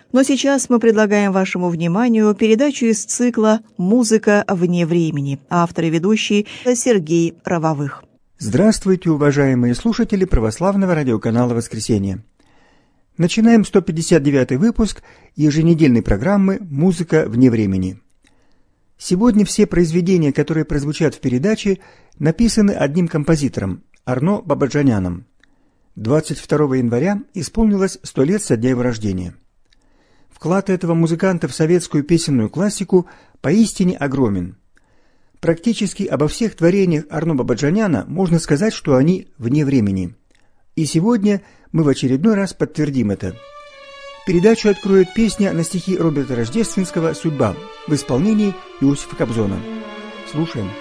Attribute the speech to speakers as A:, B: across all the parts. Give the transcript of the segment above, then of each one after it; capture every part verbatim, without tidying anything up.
A: Но сейчас мы предлагаем вашему вниманию передачу из цикла «Музыка вне времени». Автор и ведущий Сергей Рововых.
B: Здравствуйте, уважаемые слушатели православного радиоканала «Воскресенье». Начинаем сто пятьдесят девятый выпуск еженедельной программы «Музыка вне времени». Сегодня все произведения, которые прозвучат в передаче, написаны одним композитором – Арно Бабаджаняном. двадцать второго января исполнилось сто лет со дня его рождения. Вклад этого музыканта в советскую песенную классику поистине огромен. Практически обо всех творениях Арно Бабаджаняна можно сказать, что они вне времени. И сегодня мы в очередной раз подтвердим это. Передачу откроет песня на стихи Роберта Рождественского «Судьба» в исполнении Иосифа Кобзона. Слушаем.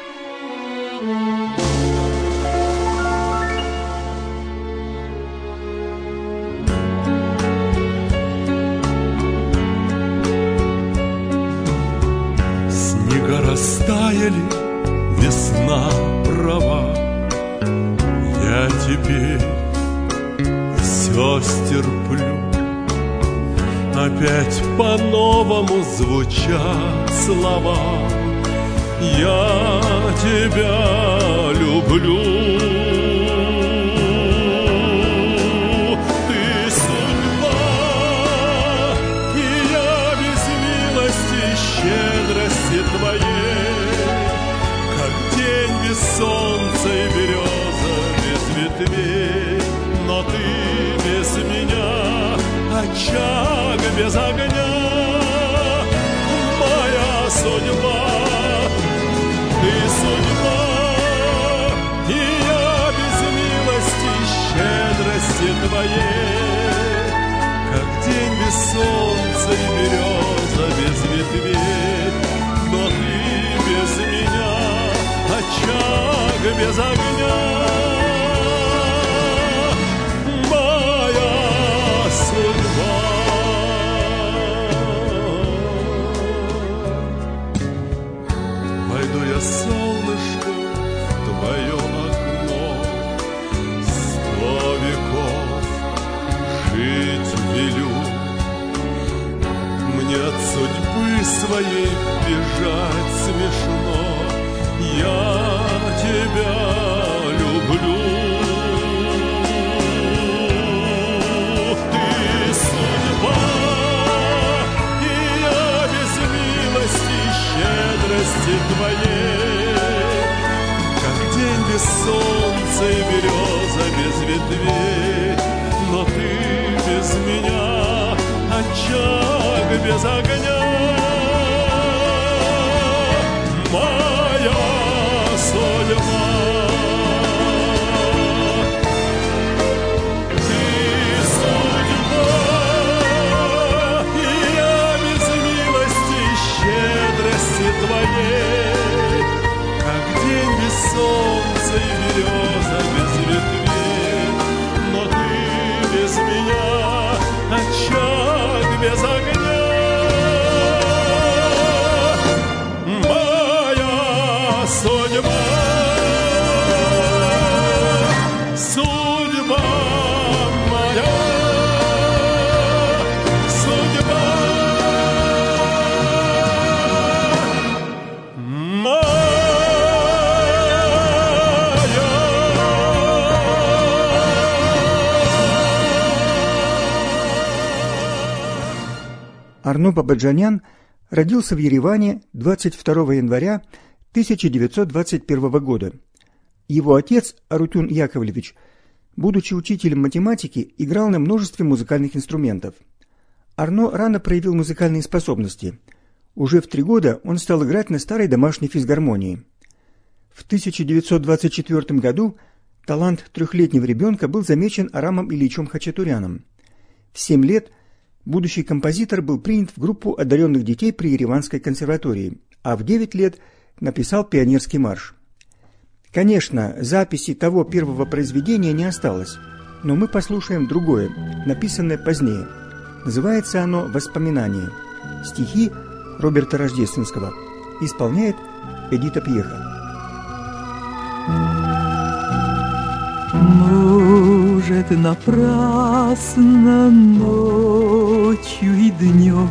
C: Растаяли, весна права, я теперь все стерплю. Опять по-новому звучат слова: я тебя люблю. Ты судьба, и я без милости и щедрости твоей, солнце и береза без ветвей, но ты без меня, очаг без огня, моя судьба. Ты судьба, и я без милости и щедрости твоей, как день без солнца и береза без ветвей, но ты без меня, очаг без огня, моя судьба. Войду я, солнышко, в твое окно, сто веков жить велю. Мне от судьбы своей бежать смешно, я тебя люблю. Ты судьба, и я без милости и щедрости твоей, как день без солнца и береза без ветвей, но ты без меня, очаг без огня, моя судьба. Ты судьба, и я без милости и щедрости твоей, как день без солнца и береза без ветвей, но ты без меня, очаг без огня, судьба, судьба моя, судьба моя.
B: Арно Бабаджанян родился в Ереване двадцать второго января тысяча девятьсот двадцать первого года. Его отец, Арутюн Яковлевич, будучи учителем математики, играл на множестве музыкальных инструментов. Арно рано проявил музыкальные способности. Уже в три года он стал играть на старой домашней физгармонии. В тысяча девятьсот двадцать четвёртом году талант трехлетнего ребенка был замечен Арамом Ильичем Хачатуряном. В семь лет будущий композитор был принят в группу одаренных детей при Ереванской консерватории, а в девять лет написал пионерский марш. Конечно, записи того первого произведения не осталось, но мы послушаем другое, написанное позднее. Называется оно «Воспоминания». Стихи Роберта Рождественского. Исполняет Эдита Пьеха.
D: Мы Может, напрасно ночью и днем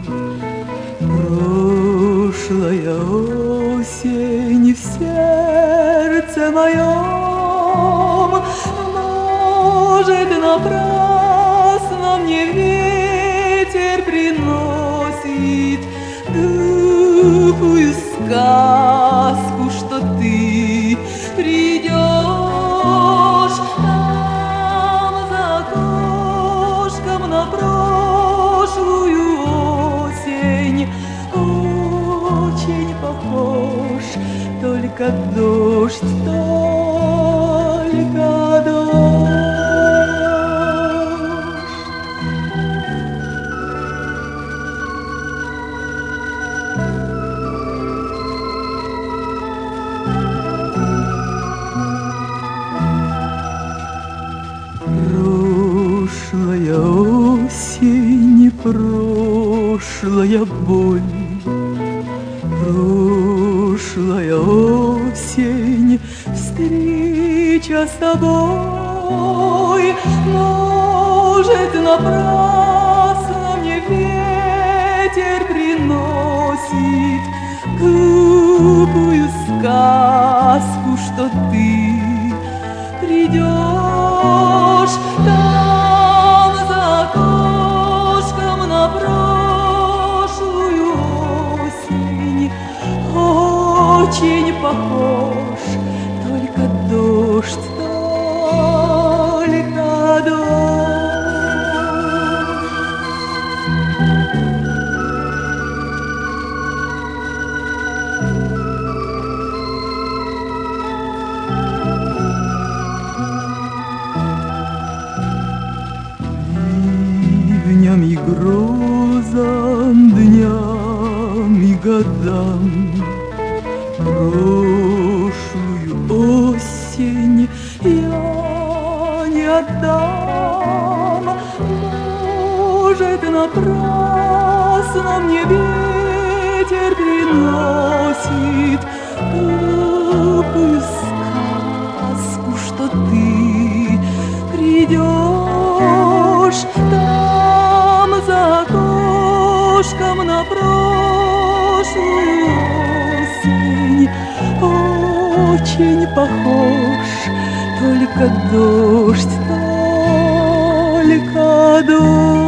D: прошлая осень в сердце моем. Может, напрасно мне ветер приносит глупую сказку, что ты придешь. Там за окошком на прошлую осень очень похож, только дождь, только дождь. Прошлая осень, прошлая боль, прошлая осень, встреча с тобой. Может, напрасно мне ветер приносит глупую сказку, что ты придешь. Там за окошком на прошлую осень очень похож, только дождь, только дождь. Ливням и грозам, дням и годам прошлую осень я не отдам. Может, напрасно мне ветер приносит глупую сказку, что ты придешь. Там за окошком на прошлую осень очень похож, только дождь, только дождь.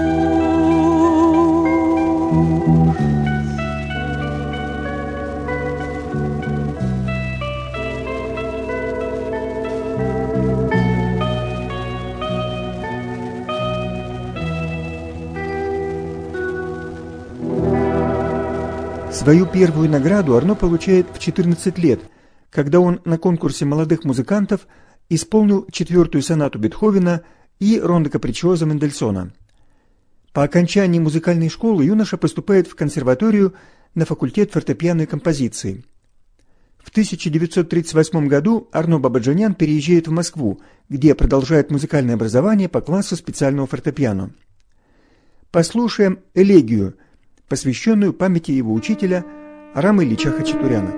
B: Свою первую награду Арно получает в четырнадцать лет, когда он на конкурсе молодых музыкантов исполнил четвертую сонату Бетховена и рондо капричиозо Мендельсона. По окончании музыкальной школы юноша поступает в консерваторию на факультет фортепиано и композиции. В тысяча девятьсот тридцать восьмом году Арно Бабаджанян переезжает в Москву, где продолжает музыкальное образование по классу специального фортепиано. Послушаем элегию, посвященную памяти его учителя Арама Ильича Хачатуряна.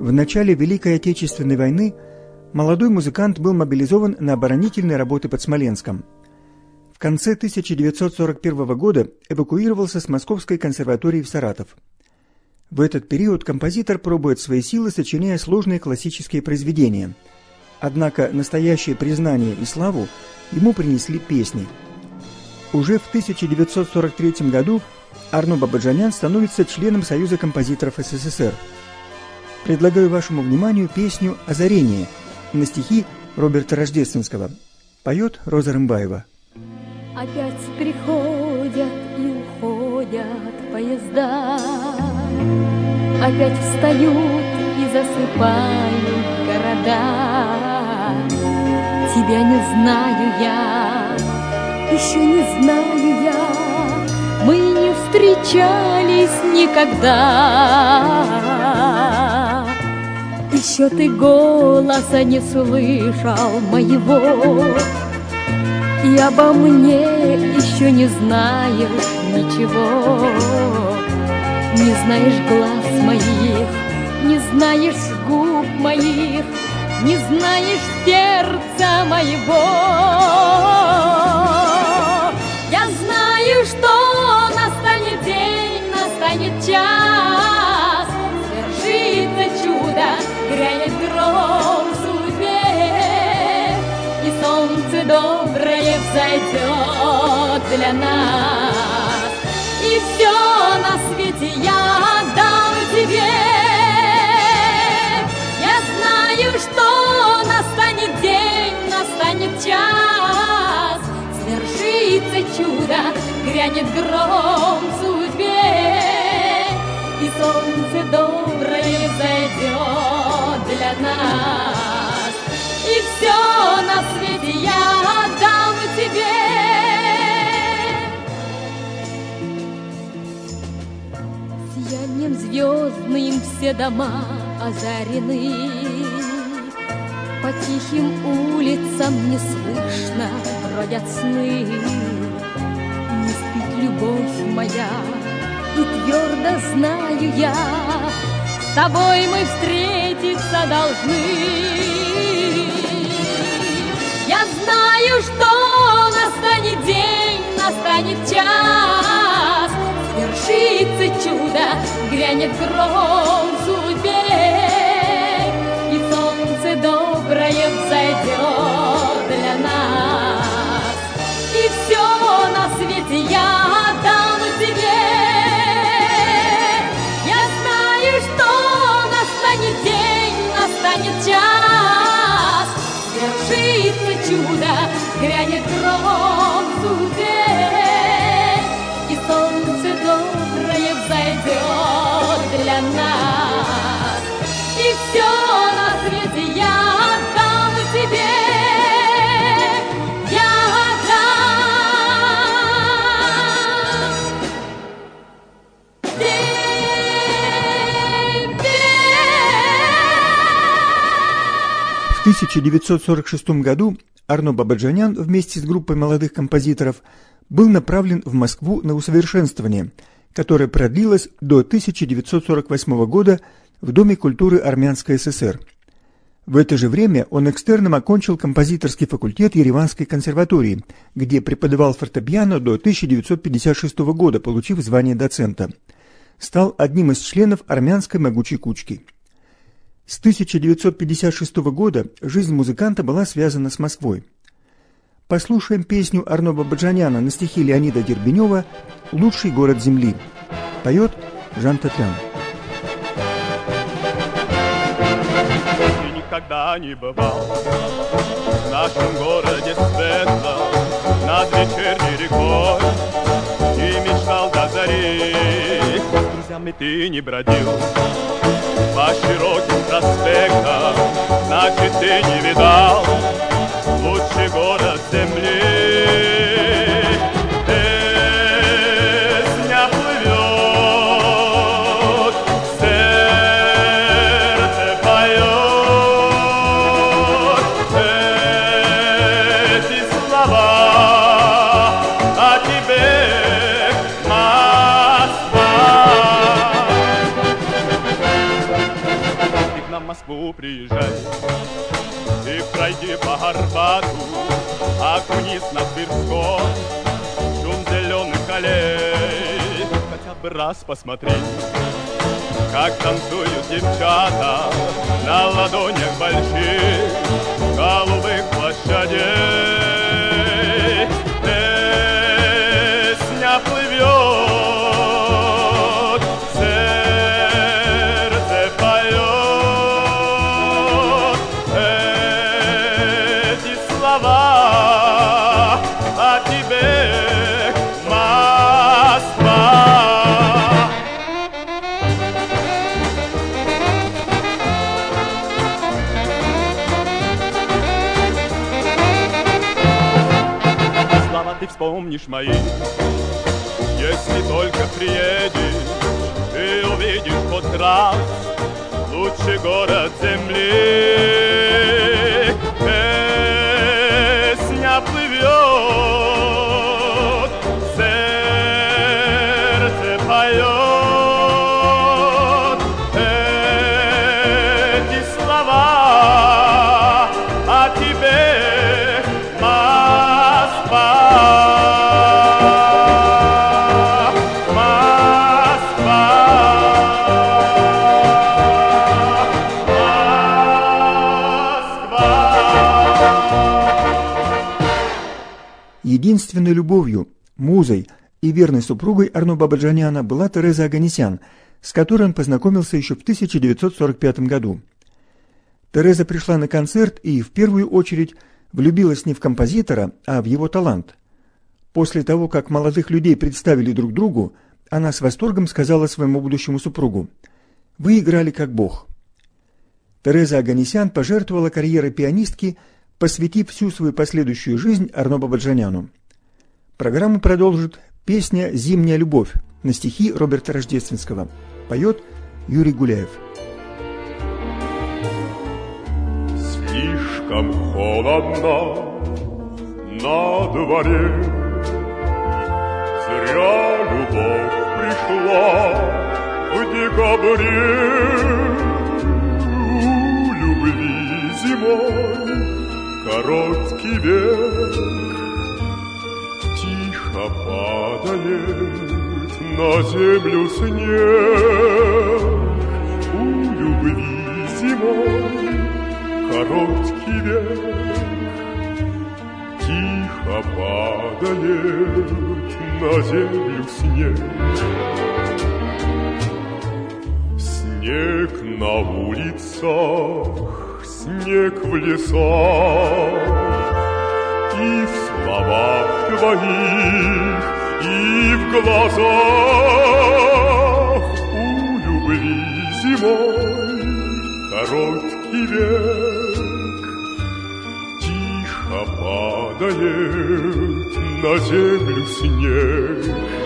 B: В начале Великой Отечественной войны молодой музыкант был мобилизован на оборонительные работы под Смоленском. В конце тысяча девятьсот сорок первого года эвакуировался с Московской консерватории в Саратов. В этот период композитор пробует свои силы, сочиняя сложные классические произведения. Однако настоящее признание и славу ему принесли песни. Уже в тысяча девятьсот сорок третьем году Арно Бабаджанян становится членом Союза композиторов СССР. Предлагаю вашему вниманию песню «Озарение» на стихи Роберта Рождественского. Поет Роза Рымбаева.
E: Опять приходят и уходят поезда, опять встают и засыпают города. Тебя не знаю я, еще не знаю я, мы не встречались никогда. Еще ты голоса не слышал моего, и обо мне еще не знаешь ничего. Не знаешь глаз моих, не знаешь губ моих, не знаешь сердца моего. Я знаю, что настанет день, настанет час, свершится чудо, грянет гром в судьбе, и солнце доброе взойдет для нас, и все на свете я отдам тебе. Я знаю, что настанет день, настанет час, свершится чудо, грянет гром в судьбе, и солнце доброе взойдет для нас, и все на свете я отдам тебе. Сиянием звездным все дома озарены, по тихим улицам неслышно бродят сны. Не спит любовь моя, и твердо знаю я, с тобой мы встретиться должны. Я знаю, что настанет день, настанет час, свершится чудо, грянет гром в судьбе, и солнце доброе взойдет для нас, и все на свете я отдам тебе. Я знаю, что настанет день, настанет час, свершится чудо, грянет гром в судьбе, и солнце доброе взойдет для нас, и все на свете я отдам тебе. Я отдам тебе.
B: В тысяча девятьсот сорок шестом году Арно Бабаджанян вместе с группой молодых композиторов был направлен в Москву на усовершенствование, которое продлилось до тысяча девятьсот сорок восьмого года в Доме культуры Армянской ССР. В это же время он экстерном окончил композиторский факультет Ереванской консерватории, где преподавал фортепиано до тысяча девятьсот пятьдесят шестого года, получив звание доцента. Стал одним из членов армянской могучей кучки. С тысяча девятьсот пятьдесят шестого года жизнь музыканта была связана с Москвой. Послушаем песню Арно Бабаджаняна на стихи Леонида Дербенева «Лучший город земли». Поет Жан Татлян.
C: Ты никогда не бывал в нашем городе светлом, над вечерней рекой, и мечтал до зари. С друзьями ты не бродил по широким проспектам, значит, ты не видал лучший город земли. Песня плывет, сердце поет эти слова о тебе, Москва. на Москву приезжай. Ты пройди по Арбату, окунись на Тверской, шум зеленых аллей, хотя бы раз посмотри, как танцуют девчата на ладонях больших голубых площадей. Песня плывет, сердце поет эти слова о тебе, Москва. Ты вспомнишь мои, если только приедешь, ты увидишь хоть раз лучший город земли. Песня плывет, сердце поет эти слова о тебе, Москва.
B: Единственной любовью, музой и верной супругой Арно Бабаджаняна была Тереза Оганесян, с которой он познакомился еще в тысяча девятьсот сорок пятом году. Тереза пришла на концерт и в первую очередь влюбилась не в композитора, а в его талант. После того, как молодых людей представили друг другу, она с восторгом сказала своему будущему супругу: «Вы играли как бог». Тереза Оганесян пожертвовала карьерой пианистки, посвятив всю свою последующую жизнь Арно Бабаджаняну. Программу продолжит песня «Зимняя любовь» на стихи Роберта Рождественского. Поет Юрий Гуляев.
C: Слишком холодно на дворе, зря любовь пришла в декабре. У любви зимой короткий век, тихо падает на землю снег. У любви зимой короткий век, тихо падает на землю снег. Снег на улицах, снег в лесах, и в словах твоих, и в глазах. У любви зимой короткий век, тихо падает на землю снег.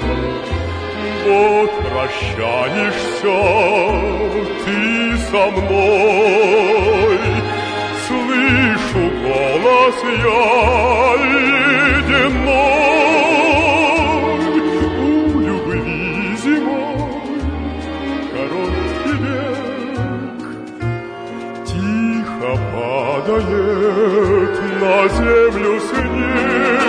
C: Вот прощаешься ты со мной, слышу голос я ледяной. У любви зимой короткий век, тихо падает на землю снег.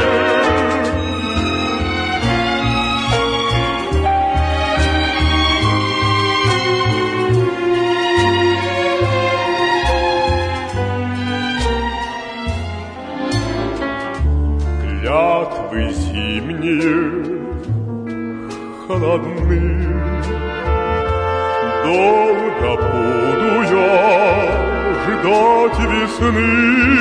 C: Клятвы зимние холодны, долго буду я ждать весны.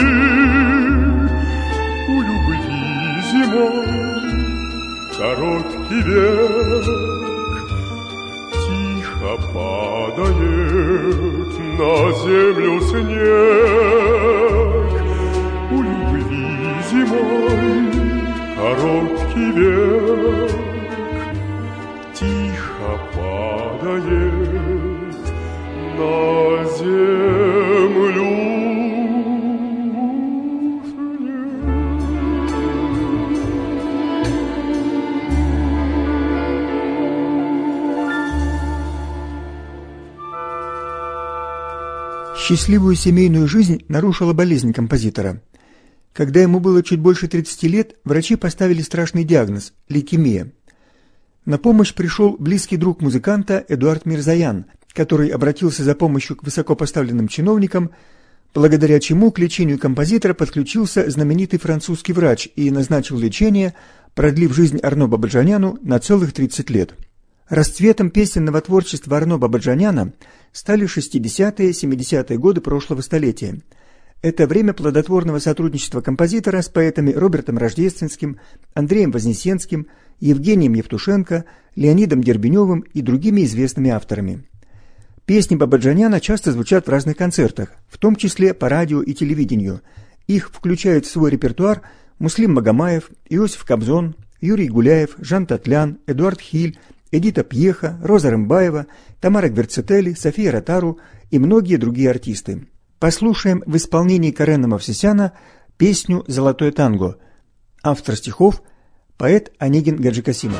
C: У любви зимой короткий век, тихо падает на землю снег. У любви зимой короткий век, тихо падает на землю снег.
B: Счастливую семейную жизнь нарушила болезнь композитора. Когда ему было чуть больше тридцати лет, врачи поставили страшный диагноз – лейкемия. На помощь пришел близкий друг музыканта Эдуард Мирзоян, который обратился за помощью к высокопоставленным чиновникам, благодаря чему к лечению композитора подключился знаменитый французский врач и назначил лечение, продлив жизнь Арно Бабаджаняну на целых тридцать лет. Расцветом песенного творчества Арно Бабаджаняна стали шестидесятые-семидесятые годы прошлого столетия. Это время плодотворного сотрудничества композитора с поэтами Робертом Рождественским, Андреем Вознесенским, Евгением Евтушенко, Леонидом Дербеневым и другими известными авторами. Песни Бабаджаняна часто звучат в разных концертах, в том числе по радио и телевидению. Их включают в свой репертуар Муслим Магомаев, Иосиф Кобзон, Юрий Гуляев, Жан Татлян, Эдуард Хиль, Эдита Пьеха, Роза Рымбаева, Тамара Гверцетели, София Ротару и многие другие артисты. Послушаем в исполнении Карена Мовсесяна песню «Золотое танго». Автор стихов – поэт Онегин Гаджикасимов.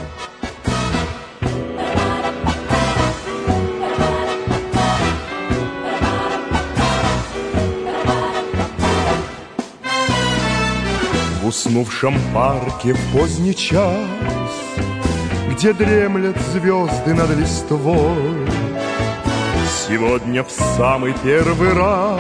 F: В уснувшем парке в поздний час, где дремлят звезды над листвой, сегодня в самый первый раз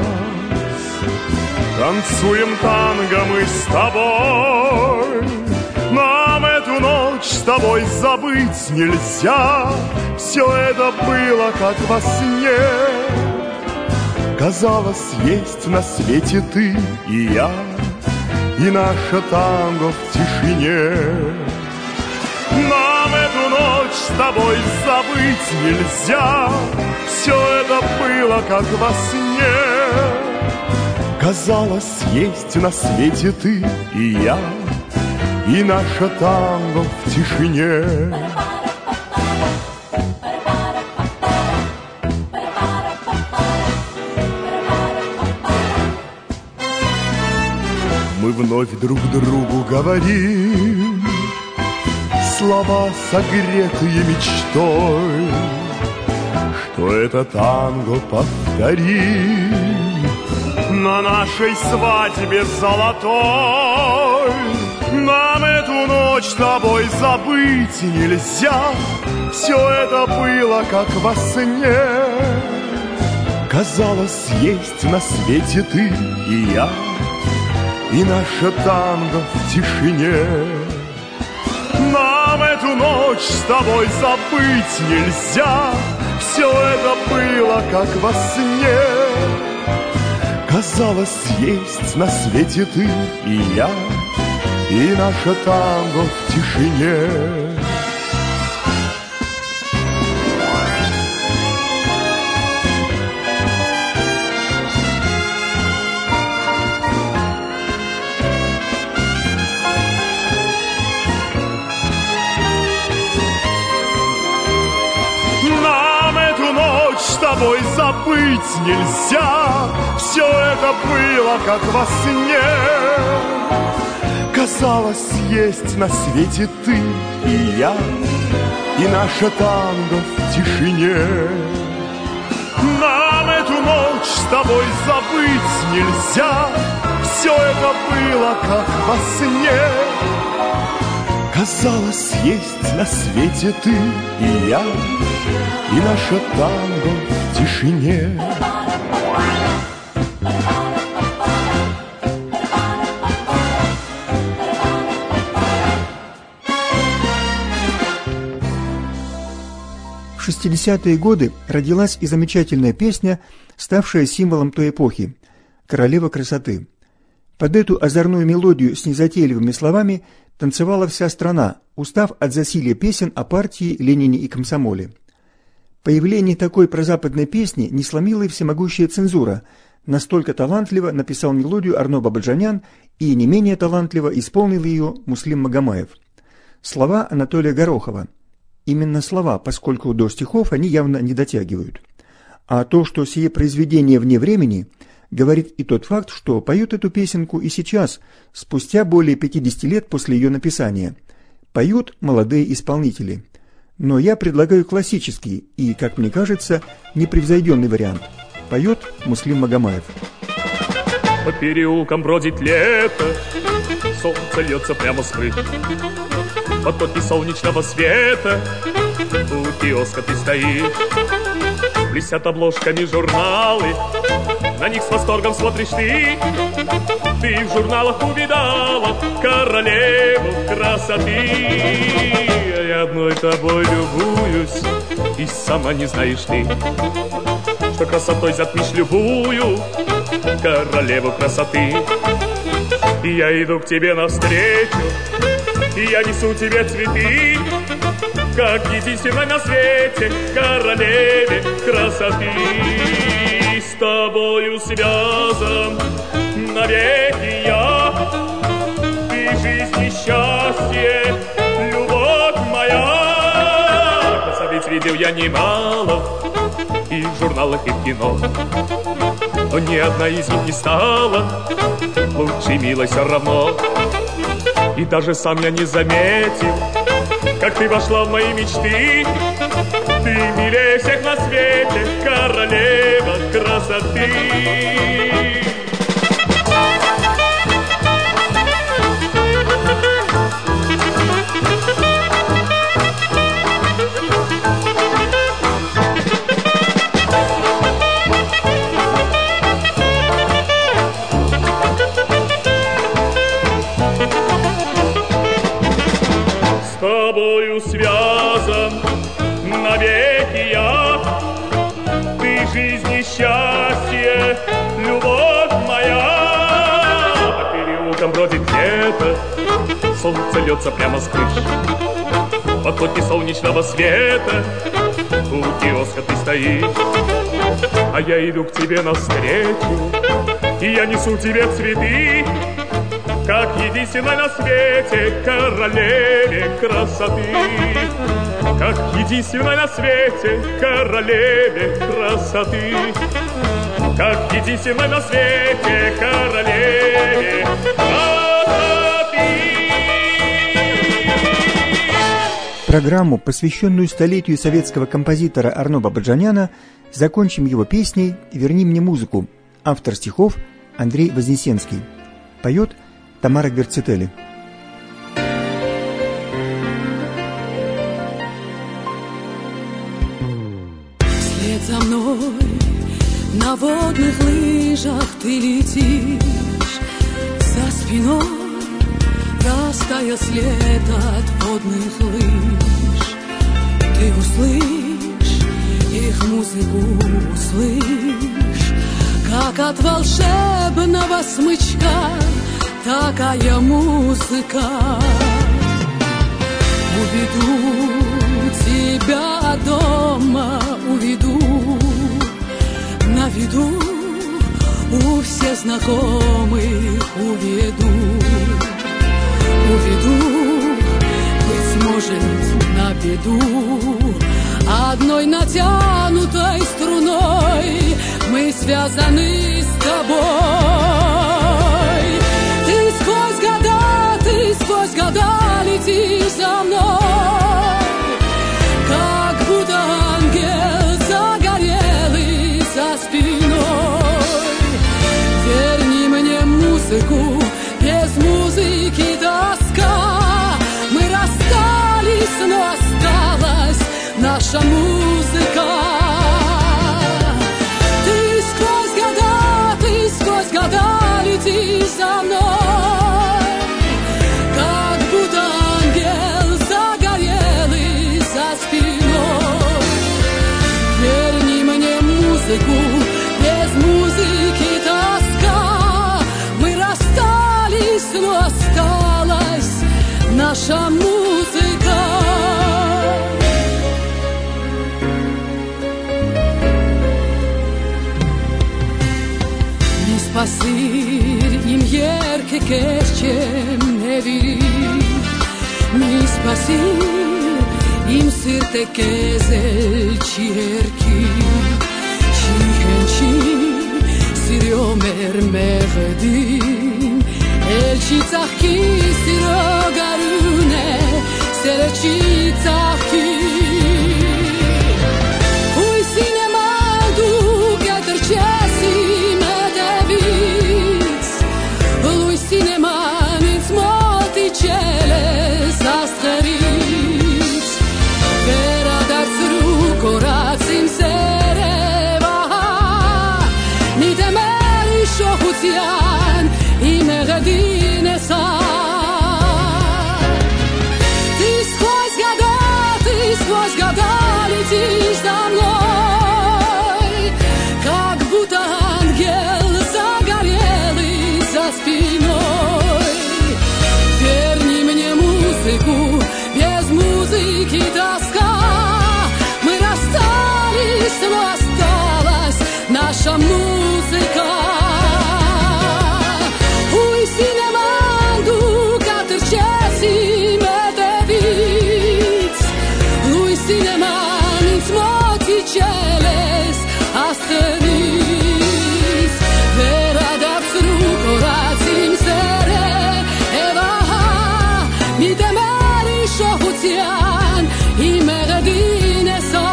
F: танцуем танго мы с тобой. Нам эту ночь с тобой забыть нельзя, все это было как во сне. Казалось, есть на свете ты и я, и наше танго в тишине. Нам эту ночь с тобой забыть нельзя, все это было как во сне. Казалось, есть на свете ты и я, и наше танго в тишине. Мы вновь друг другу говорим слова, согретые мечтой, что это танго повторим на нашей свадьбе золотой. Нам эту ночь с тобой забыть нельзя, все это было как во сне. Казалось, есть на свете ты и я, и наше танго в тишине. Нам эту ночь с тобой забыть нельзя, все это было как во сне. Казалось, есть на свете ты и я, и наше танго в тишине. С тобой забыть нельзя, все это было как во сне. Казалось, есть на свете ты и я, и наше танго в тишине. Нам эту ночь с тобой забыть нельзя, все это было как во сне. Казалось, есть на свете ты и я, и наше танго в тишине.
B: В шестидесятые годы родилась и замечательная песня, ставшая символом той эпохи – «Королева красоты». Под эту озорную мелодию с незатейливыми словами танцевала вся страна, устав от засилья песен о партии, Ленине и комсомоле. Появление такой прозападной песни не сломила и всемогущая цензура. Настолько талантливо написал мелодию Арно Бабаджанян и не менее талантливо исполнил ее Муслим Магомаев. Слова Анатолия Горохова. Именно слова, поскольку до стихов они явно не дотягивают. А то, что сие произведение вне времени, говорит и тот факт, что поют эту песенку и сейчас, спустя более пятидесяти лет после ее написания. Поют молодые исполнители. Но я предлагаю классический и, как мне кажется, непревзойденный вариант. Поет Муслим Магомаев.
F: По переулкам бродит лето, солнце льется прямо с крыш. Потоки солнечного света, у киоска ты стоишь. Блестят обложками журналы, на них с восторгом смотришь ты. Ты в журналах увидала королеву красоты. Я одной тобой любуюсь, и сама не знаешь ты, что красотой затмишь любую королеву красоты. И я иду к тебе навстречу, и я несу тебе цветы, как единственной на свете королеве красоты. С тобою связан навеки я, ты жизнь и счастье, любовь моя. Красавиц видел я немало и в журналах, и в кино, но ни одна из них не стала лучше, милой, все равно. И даже сам я не заметил, как ты вошла в мои мечты. Ты милее всех на свете, королева красоты. С тобою связан навеки я, ты жизнь и счастье, любовь моя. По переулкам бродит лето, солнце льется прямо с крыш. Потоки солнечного света, у киоска ты стоишь. А я иду к тебе навстречу, и я несу тебе цветы, как единственной на свете королеве красоты. Как единственной на свете королеве красоты. Как единственной на свете королеве красоты.
B: Программу, посвященную столетию советского композитора Арно Бабаджаняна, закончим его песней «Верни мне музыку». Автор стихов Андрей Вознесенский. Поет Тамара Гверцетели.
D: Вслед за мной на водных лыжах ты летишь, за спиной растаял след от водных лыж. Ты услышь их музыку, услышь, как от волшебного смычка такая музыка. Уведу тебя дома, уведу, на виду у всех знакомых уведу. Уведу, быть может, на беду, одной натянутой струной мы связаны с тобой. Сквозь года, ты сквозь года летишь за мной, как будто ангел загорелый за спиной. Верни мне музыку, без музыки тоска. Мы расстались, но осталась наша музыка. Ты сквозь года, ты сквозь года летишь за мной, без музыки тоска. Мы расстались, но осталась наша музыка. Mi spasir im jerke keşçem nevi, mi spasir im sirte kezel çierki. Sirio mermerdin, el çitzahki sirio garune, sere çitzahki. Uy sinemandu getirçe la musica. Ui sinemandu katërqesi me të vic. Ui sineman in smoti qeles astëris. Vera dapsru koracim sere e vaha mi temeri shohucian i me gëdine sa.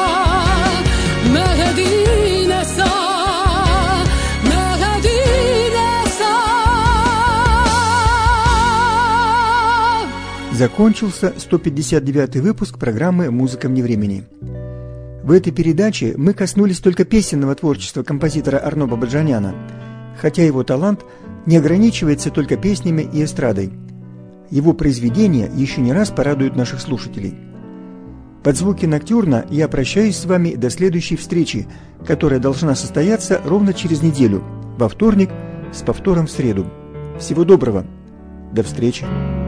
B: Закончился сто пятьдесят девятый выпуск программы «Музыка вне времени». В этой передаче мы коснулись только песенного творчества композитора Арно Бабаджаняна, хотя его талант не ограничивается только песнями и эстрадой. Его произведения еще не раз порадуют наших слушателей. Под звуки ноктюрна я прощаюсь с вами до следующей встречи, которая должна состояться ровно через неделю, во вторник, с повтором в среду. Всего доброго. До встречи.